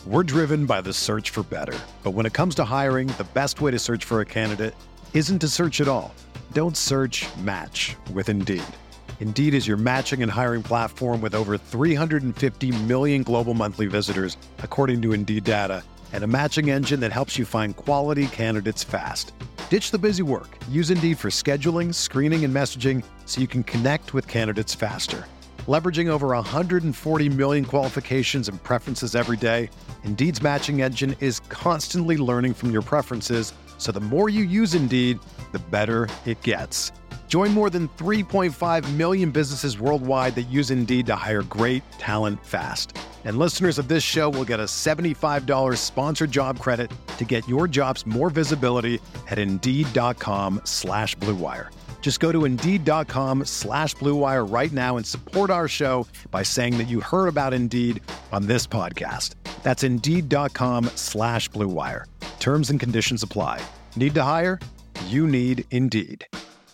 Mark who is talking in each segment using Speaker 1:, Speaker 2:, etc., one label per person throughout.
Speaker 1: We're driven by the search for better. But when it comes to hiring, the best way to search for a candidate isn't to search at all. Don't search, match with Indeed. Indeed is your matching and hiring platform with over 350 million global monthly visitors, according to Indeed data, and a matching engine that helps you find quality candidates fast. Ditch the busy work. Use Indeed for scheduling, screening, and messaging so you can connect with candidates faster. Leveraging over 140 million qualifications and preferences every day, Indeed's matching engine is constantly learning from your preferences, so the more you use Indeed, the better it gets. Join more than 3.5 million businesses worldwide that use Indeed to hire great talent fast. And listeners of this show will get a $75 sponsored job credit to get your jobs more visibility at Indeed.com/Blue Wire. Just go to Indeed.com/Blue Wire right now and support our show by saying that you heard about Indeed on this podcast. That's Indeed.com/Blue Wire. Terms and conditions apply. Need to hire? You need Indeed.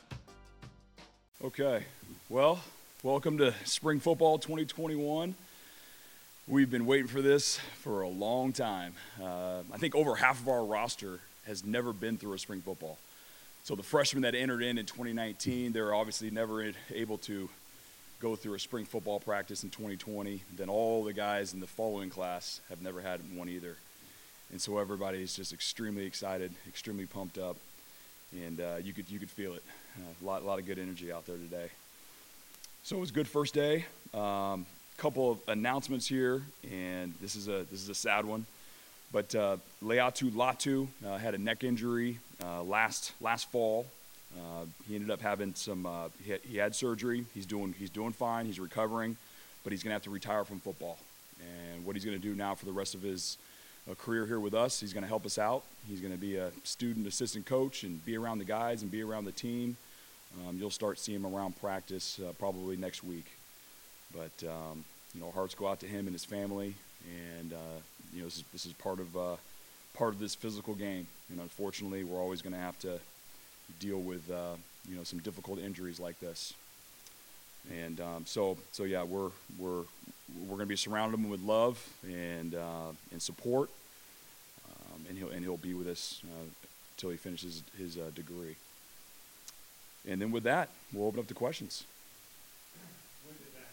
Speaker 2: Okay, well, welcome to Spring Football 2021. We've been waiting for this for a long time. I think over half of our roster has never been through a spring football. So the freshmen that entered in 2019, they're obviously never able to go through a spring football practice in 2020. Then all the guys in the following class have never had one either. And so everybody's just extremely excited, extremely pumped up, and you could feel it. A lot of good energy out there today. So it was a good first day. Couple of announcements here, and this is a sad one. But Laiatu Latu had a neck injury last fall. He ended up having some. He had surgery. He's doing fine. He's recovering, but he's going to have to retire from football. And what he's going to do now for the rest of his career here with us, he's going to help us out. He's going to be a student assistant coach and be around the guys and be around the team. You'll start seeing him around practice probably next week. But our hearts go out to him and his family, and this is part of this physical game. Unfortunately, we're always going to have to deal with some difficult injuries like this. And so yeah, we're going to be surrounding him with love and support, and he'll be with us until he finishes his degree. And then with that, we'll open up to questions.
Speaker 3: When did that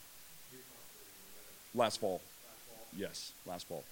Speaker 2: Last fall.
Speaker 3: last fall?
Speaker 2: Yes, last fall.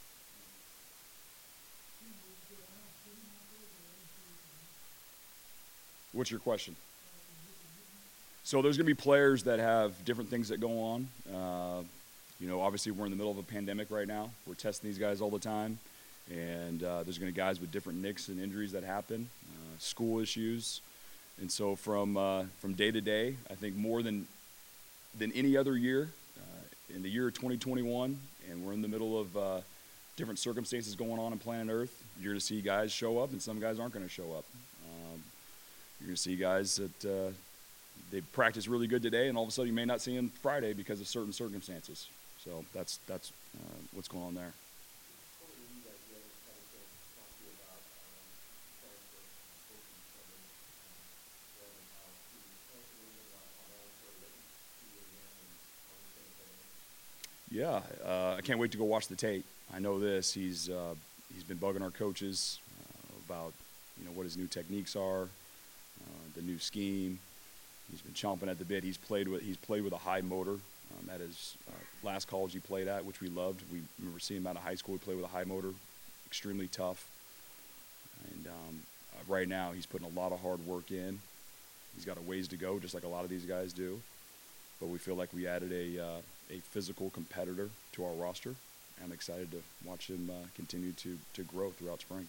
Speaker 2: What's your question? So there's going to be players that have different things that go on. Obviously we're in the middle of a pandemic right now. We're testing these guys all the time. And there's going to be guys with different nicks and injuries that happen, school issues. And so from day to day, I think more than any other year, in the year 2021, and we're in the middle of different circumstances going on planet Earth, you're going to see guys show up and some guys aren't going to show up. You're going to see guys that they practice really good today, and all of a sudden you may not see them Friday because of certain circumstances. So that's what's going on there. Yeah, I can't wait to go watch the tape. I know this. He's been bugging our coaches about what his new techniques are, the new scheme. He's been chomping at the bit. He's played with a high motor at his last college he played at, which we loved. We remember seeing him out of high school. He played with a high motor, extremely tough. And right now he's putting a lot of hard work in. He's got a ways to go, just like a lot of these guys do. But we feel like we added a physical competitor to our roster. I'm excited to watch him continue to grow throughout spring.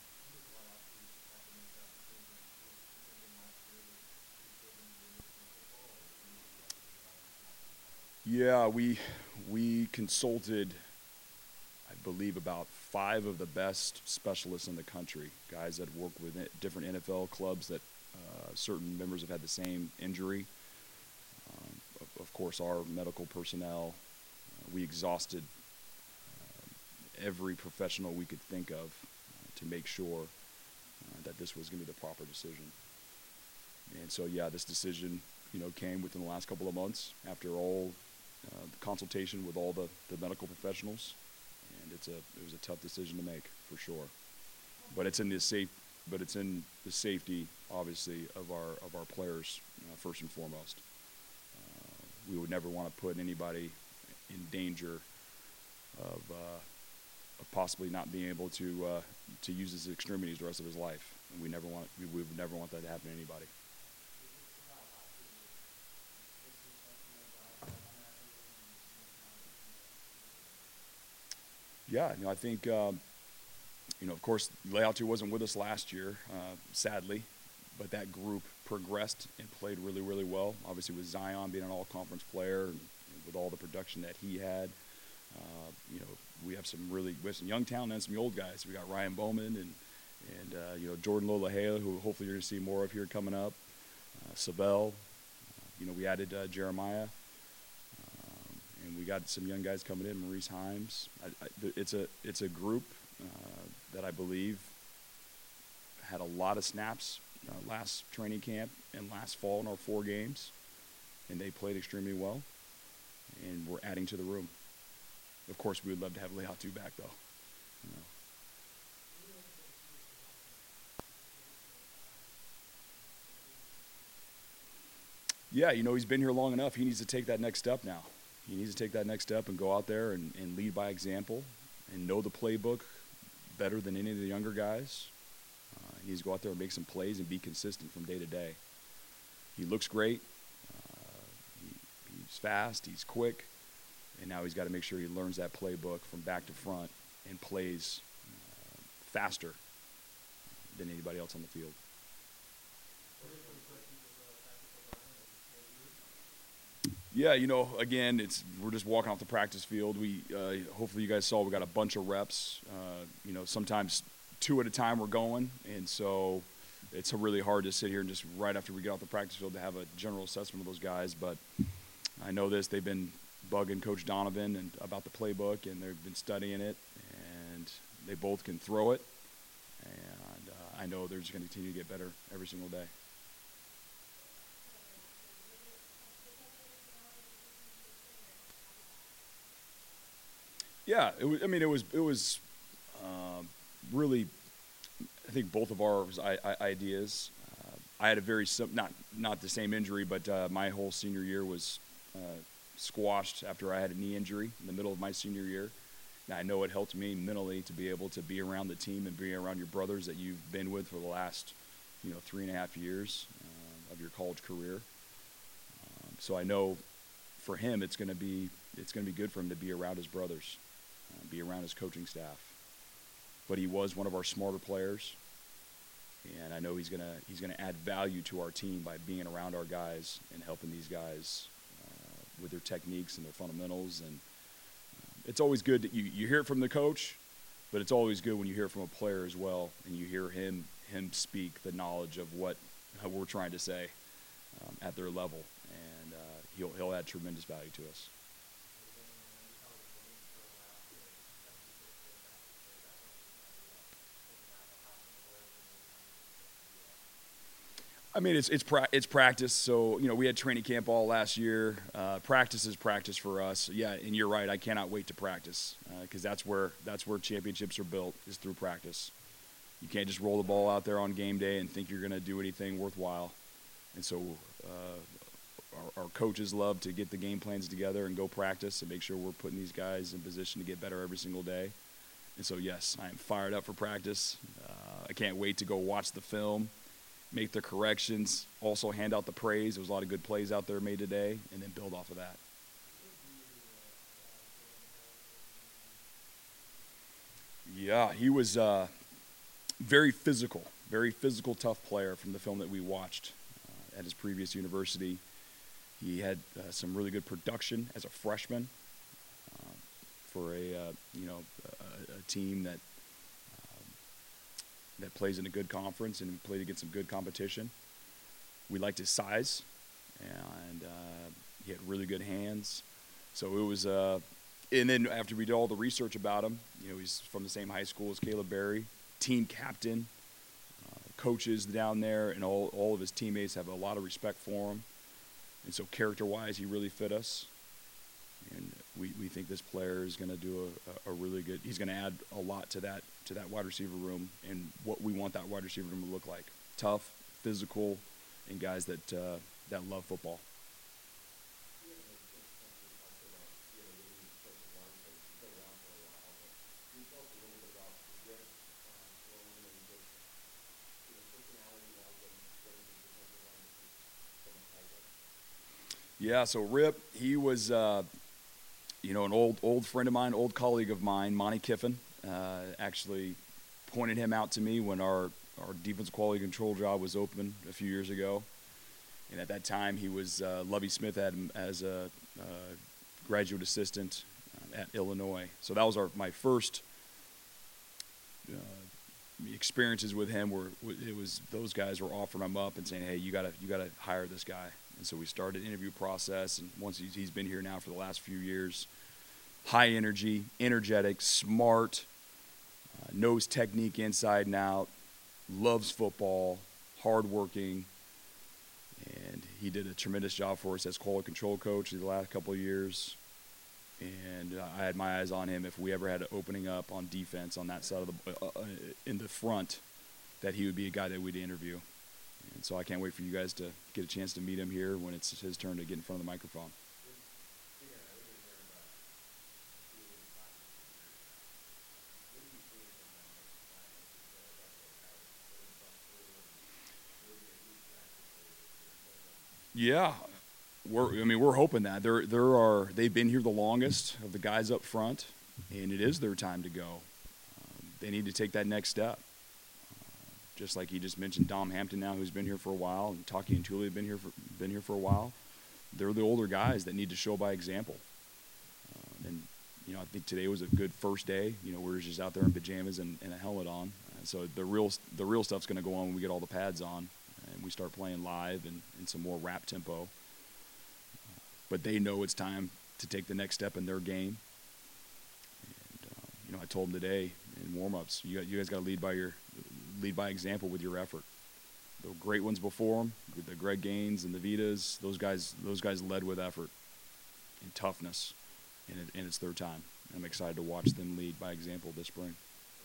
Speaker 2: Yeah, we consulted, I believe, about 5 of the best specialists in the country, guys that work with different NFL clubs that certain members have had the same injury. Of course, our medical personnel, we exhausted every professional we could think of to make sure that this was going to be the proper decision. And so, yeah, this decision, came within the last couple of months after all the consultation with all the medical professionals. And it was a tough decision to make for sure. But it's in the safety, obviously, of our players first and foremost. We would never want to put anybody in danger of possibly not being able to use his extremities the rest of his life. And we would never want that to happen to anybody. Yeah, I think, of course, Leatu wasn't with us last year, sadly, but that group progressed and played really, really well. Obviously, with Zion being an all-conference player and with all the production that he had, we have some young talent and some old guys. We got Ryan Bowman and Jordan Lolahea, who hopefully you're going to see more of here coming up. Savell, we added Jeremiah. And we got some young guys coming in, Maurice Himes. It's a group that I believe had a lot of snaps last training camp and last fall in our 4 games, and they played extremely well, and we're adding to the room. Of course, we would love to have Leatu back, though. Yeah, he's been here long enough. He needs to take that next step now. He needs to take that next step and go out there and lead by example and know the playbook better than any of the younger guys. He needs to go out there and make some plays and be consistent from day to day. He looks great. He's fast. He's quick. And now he's got to make sure he learns that playbook from back to front and plays faster than anybody else on the field. Yeah, again, we're just walking off the practice field. We hopefully you guys saw we got a bunch of reps. Sometimes 2 at a time we're going, and so it's really hard to sit here and just right after we get off the practice field to have a general assessment of those guys. But I know they've been bugging Coach Donovan and about the playbook, and they've been studying it, and they both can throw it. And I know they're just going to continue to get better every single day. Yeah, it was really, I think both of our ideas. I had a very not the same injury, but my whole senior year was squashed after I had a knee injury in the middle of my senior year. And I know it helped me mentally to be able to be around the team and be around your brothers that you've been with for the last 3.5 years of your college career. So I know for him it's going to be good for him to be around his brothers. Be around his coaching staff. But he was one of our smarter players, and I know he's gonna add value to our team by being around our guys and helping these guys with their techniques and their fundamentals. And it's always good that you hear it from the coach, but it's always good when you hear it from a player as well, and you hear him speak the knowledge of what we're trying to say at their level, and he'll add tremendous value to us. I mean, it's practice. So, we had training camp all last year. Practice is practice for us. Yeah, and you're right. I cannot wait to practice because that's where championships are built, is through practice. You can't just roll the ball out there on game day and think you're going to do anything worthwhile. And so our coaches love to get the game plans together and go practice and make sure we're putting these guys in position to get better every single day. And so, yes, I am fired up for practice. I can't wait to go watch the film, make the corrections, also hand out the praise. There was a lot of good plays out there made today, and then build off of that. Yeah, he was very physical, tough player from the film that we watched at his previous university. He had some really good production as a freshman for a team that plays in a good conference and played against some good competition. We liked his size, and he had really good hands. So it was, and then after we did all the research about him, he's from the same high school as Caleb Berry, team captain, coaches down there, and all of his teammates have a lot of respect for him. And so character-wise, he really fit us. And we think this player is going to do a really good. He's going to add a lot to that wide receiver room and what we want that wide receiver room to look like: tough, physical, and guys that love football. Yeah, so Rip, he was, an old friend of mine, old colleague of mine, Monty Kiffin, actually pointed him out to me when our defensive quality control job was open a few years ago. And at that time, he was, Lovie Smith had him as a graduate assistant at Illinois. So that was my first experiences with him where it was those guys were offering him up and saying, hey, you gotta hire this guy. And so we started the interview process, and once he's been here now for the last few years. High energy, energetic, smart, knows technique inside and out, loves football, hardworking, and he did a tremendous job for us as quality control coach in the last couple of years. And I had my eyes on him if we ever had an opening up on defense on that side of in the front, that he would be a guy that we'd interview. And so I can't wait for you guys to get a chance to meet him here when it's his turn to get in front of the microphone. Yeah, we're hoping that they've been here the longest of the guys up front, and it is their time to go. They need to take that next step. Just like he just mentioned, Dom Hampton now, who's been here for a while, and Taki and Tuli have been here for a while. They're the older guys that need to show by example. And I think today was a good first day. We're just out there in pajamas and a helmet on. So the real stuff's going to go on when we get all the pads on and we start playing live and some more rap tempo. But they know it's time to take the next step in their game. And I told them today in warm-ups, you guys got to lead by example with your effort. The great ones before them, the Greg Gaines and the Vitas, those guys led with effort and toughness, and it's their time. And I'm excited to watch them lead by example this spring.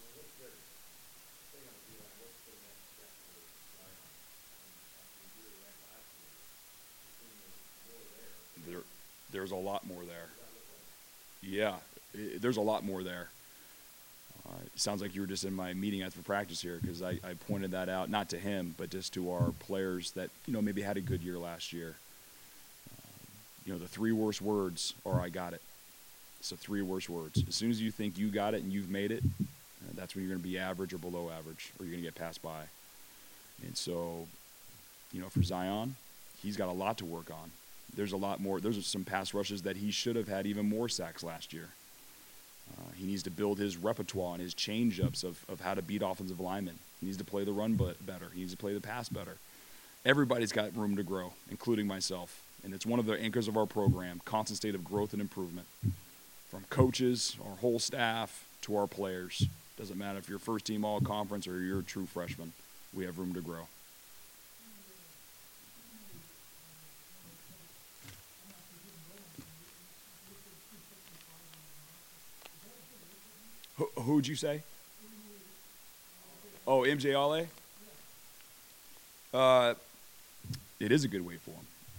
Speaker 2: There's a lot more there. Yeah, there's a lot more there. It sounds like you were just in my meeting after practice here, because I pointed that out, not to him, but just to our players that maybe had a good year last year. The three worst words are "I got it." So 3 worst words. As soon as you think you got it and you've made it, that's when you're going to be average or below average, or you're going to get passed by. And so, for Zion, he's got a lot to work on. There's a lot more. There's some pass rushes that he should have had even more sacks last year. He needs to build his repertoire and his change-ups of how to beat offensive linemen. He needs to play the run better. He needs to play the pass better. Everybody's got room to grow, including myself. And it's one of the anchors of our program, constant state of growth and improvement. From coaches, our whole staff, to our players. Doesn't matter if you're first-team all-conference or you're a true freshman. We have room to grow. Who'd you say? Oh, MJ Ale? It is a good weight for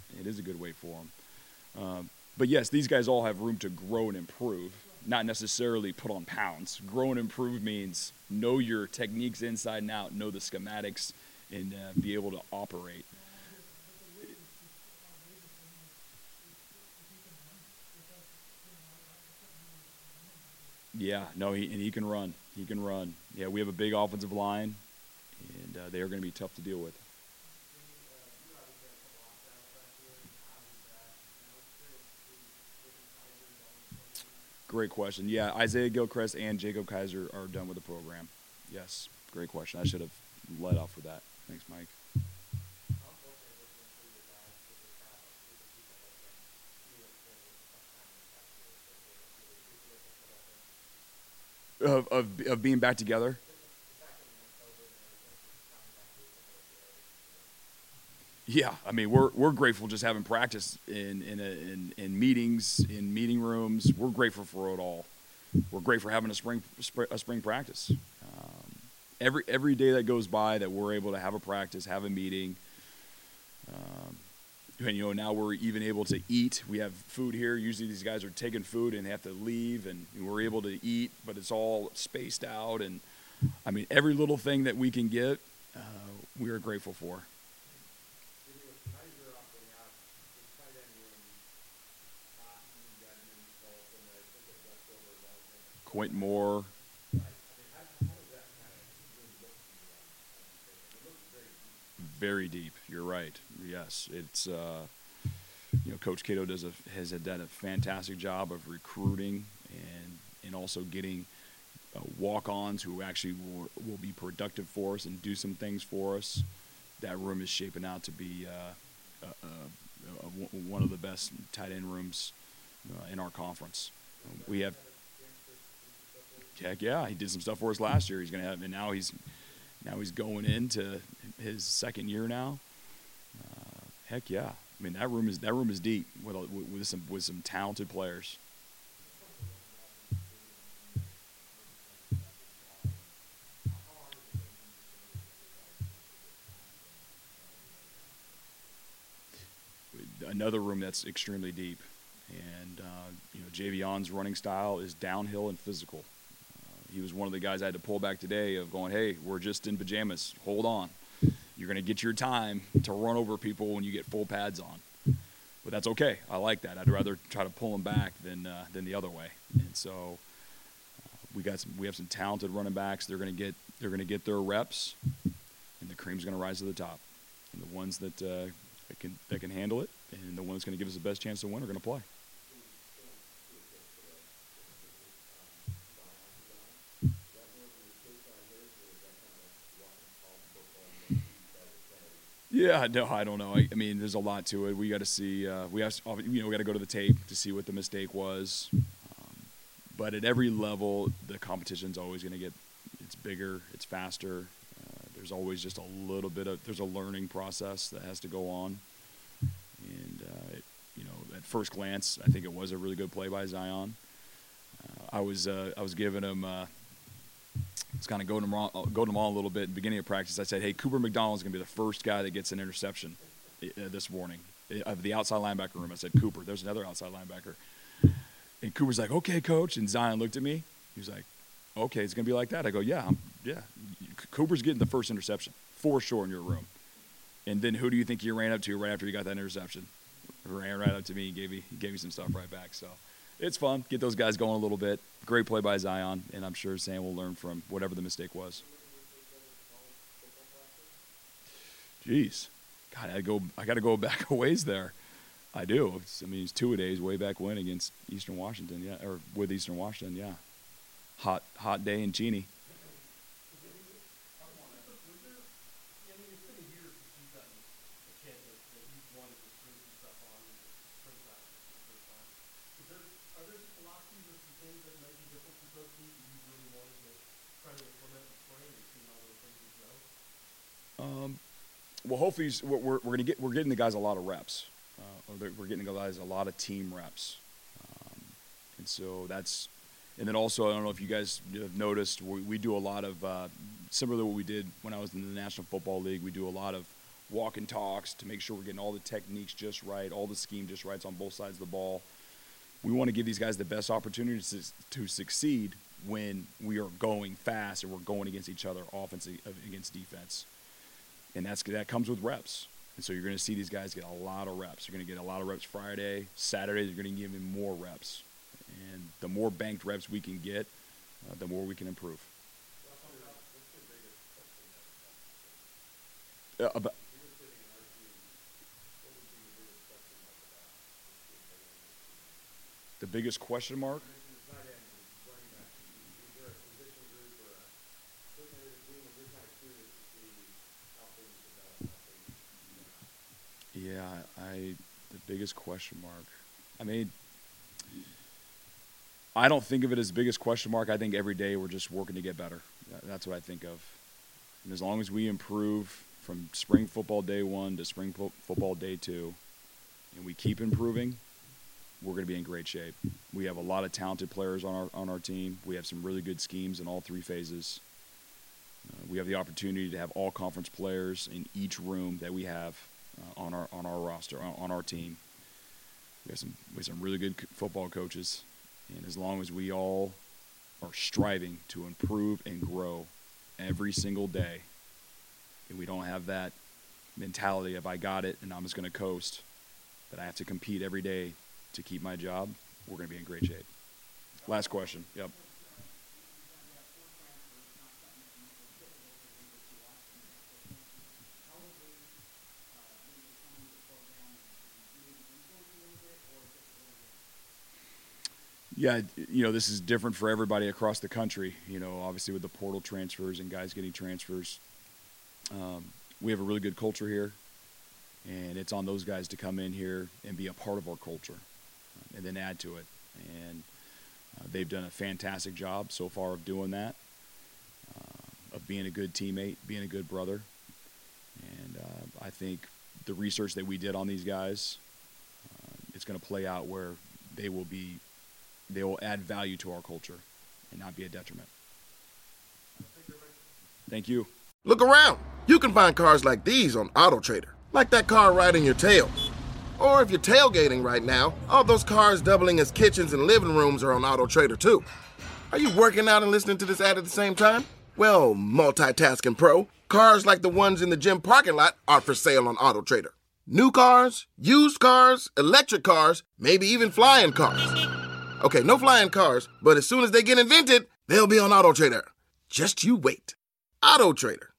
Speaker 2: him. But yes, these guys all have room to grow and improve, not necessarily put on pounds. Grow and improve means know your techniques inside and out, know the schematics, and be able to operate. Yeah, no, he can run. He can run. Yeah, we have a big offensive line, and they are going to be tough to deal with. Great question. Yeah, Isaiah Gilchrist and Jacob Kaiser are done with the program. Yes, great question. I should have led off with that. Thanks, Mike. Of being back together. Yeah, I mean we're grateful just having practice in meetings, in meeting rooms. We're grateful for it all. We're grateful for having a spring practice. Every day that goes by that we're able to have a practice, have a meeting, and now we're even able to eat. We have food here. Usually these guys are taking food and they have to leave, and we're able to eat, but it's all spaced out. And I mean every little thing that we can get, we are grateful for. Quentin Moore. Very deep. You're right. Yes, it's Coach Cato has done a fantastic job of recruiting and also getting walk-ons who actually will be productive for us and do some things for us. That room is shaping out to be one of the best tight end rooms in our conference. We have. Heck yeah, he did some stuff for us last year. He's gonna have, and now he's going into his second year now. Heck yeah, I mean that room is deep with some talented players. Another room that's extremely deep, and Javion's running style is downhill and physical. He was one of the guys I had to pull back today of going, hey, we're just in pajamas. Hold on. You're going to get your time to run over people when you get full pads on. But that's okay. I like that. I'd rather try to pull them back than the other way. And so we have some talented running backs. They're going to get their reps, and the cream's going to rise to the top. And the ones that can handle it, and the ones going to give us the best chance to win are going to play. Yeah, no, I don't know. I mean, there's a lot to it. We got to see. We got to go to the tape to see what the mistake was. But at every level, the competition's always going to get. It's bigger. It's faster. There's always just a little bit of. There's a learning process that has to go on. And at first glance, I think it was a really good play by Zion. I was giving him. It's kind of going him on a little bit. At the beginning of practice, I said, hey, Cooper McDonald's going to be the first guy that gets an interception this morning. Of the outside linebacker room, I said, Cooper, there's another outside linebacker. And Cooper's like, okay, coach. And Zion looked at me. He was like, okay, it's going to be like that. I go, yeah. Cooper's getting the first interception, for sure, in your room. And then who do you think he ran up to right after he got that interception? He ran right up to me and gave me some stuff right back. So it's fun. Get those guys going a little bit. Great play by Zion, and I'm sure Sam will learn from whatever the mistake was. Jeez. God, I got to go back a ways there. I do. It's 2-a-days way back when against Eastern Washington, yeah, or with Eastern Washington, yeah. Hot day in Cheney. Well, hopefully we're getting the guys a lot of reps. We're getting the guys a lot of team reps, and so that's. And then also, I don't know if you guys have noticed, we do a lot of similar to what we did when I was in the National Football League. We do a lot of walk and talks to make sure we're getting all the techniques just right, all the scheme just right on both sides of the ball. We want to give these guys the best opportunities to succeed when we are going fast and we're going against each other, offense against defense. And that comes with reps. And so you're going to see these guys get a lot of reps. You're going to get a lot of reps Friday. Saturday, you're going to give them more reps. And the more banked reps we can get, the more we can improve. The biggest question mark? Yeah, the biggest question mark. I mean, I don't think of it as biggest question mark. I think every day we're just working to get better. That's what I think of. And as long as we improve from spring football day 1 to spring football day 2, and we keep improving, we're going to be in great shape. We have a lot of talented players on our team. We have some really good schemes in all 3 phases. We have the opportunity to have all conference players in each room that we have on our roster, on our team. We have some really good football coaches, and as long as we all are striving to improve and grow every single day, and we don't have that mentality of I got it and I'm just going to coast, that I have to compete every day to keep my job, we're going to be in great shape. Last question. Yep. Yeah, this is different for everybody across the country. Obviously with the portal transfers and guys getting transfers, we have a really good culture here, and it's on those guys to come in here and be a part of our culture and then add to it. And they've done a fantastic job so far of doing that, of being a good teammate, being a good brother. And I think the research that we did on these guys, it's going to play out where they will add value to our culture and not be a detriment. Thank you.
Speaker 4: Look around. You can find cars like these on AutoTrader, like that car riding your tail. Or if you're tailgating right now, all those cars doubling as kitchens and living rooms are on AutoTrader too. Are you working out and listening to this ad at the same time? Well, multitasking pro, cars like the ones in the gym parking lot are for sale on AutoTrader. New cars, used cars, electric cars, maybe even flying cars. Okay, no flying cars, but as soon as they get invented, they'll be on AutoTrader. Just you wait. AutoTrader.